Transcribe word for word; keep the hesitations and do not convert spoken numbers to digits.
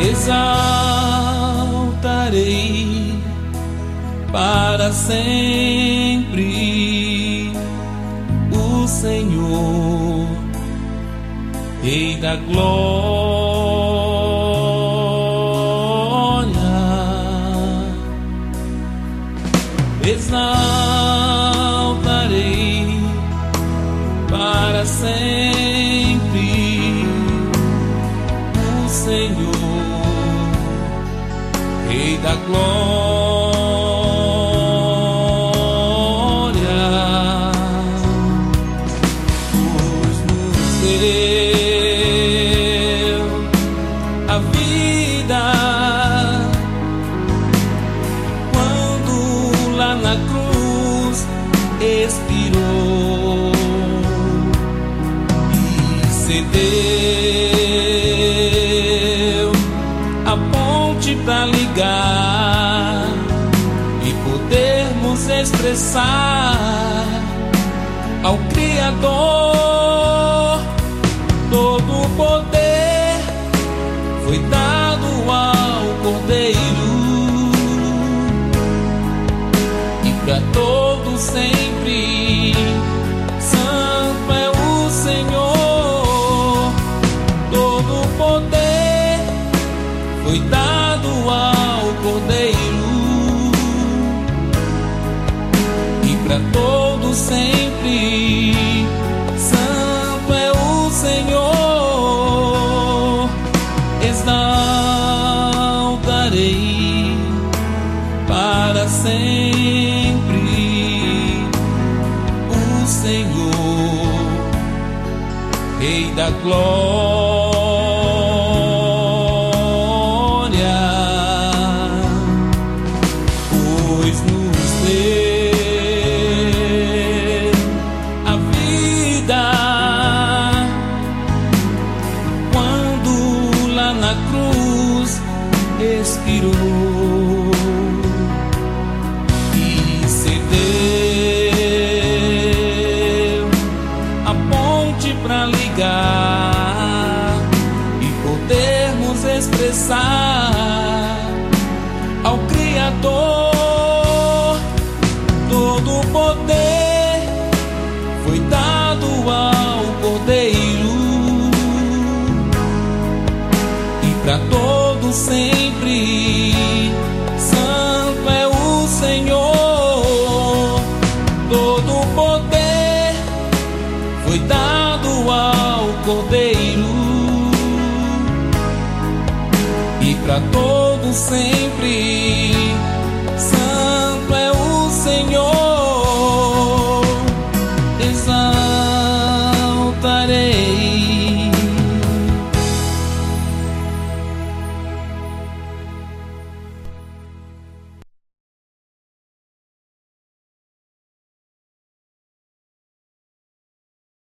exaltarei para sempre o Senhor, Rei da glória. Exaltarei para sempre o Senhor, Rei da glória. Pois nos deu a vida quando lá na cruz expirou e cedeu a ponte pra ligar e podermos expressar ao Criador. Todo o poder foi dado ao Cordeiro, e pra todos sempre santo é o Senhor. Todo o poder foi dado ao Cordeiro, e pra todos sempre santo é o Senhor. Exaltarei para sempre o Senhor, Rei da glória. Pois nos deu a vida quando lá na cruz expirou e cedeu a ponte pra ligar e podermos expressar ao Criador. Todo o poder foi dado ao Cordeiro, e pra todos sempre santo é o Senhor. Todo o poder foi dado ao Cordeiro, e pra todos sempre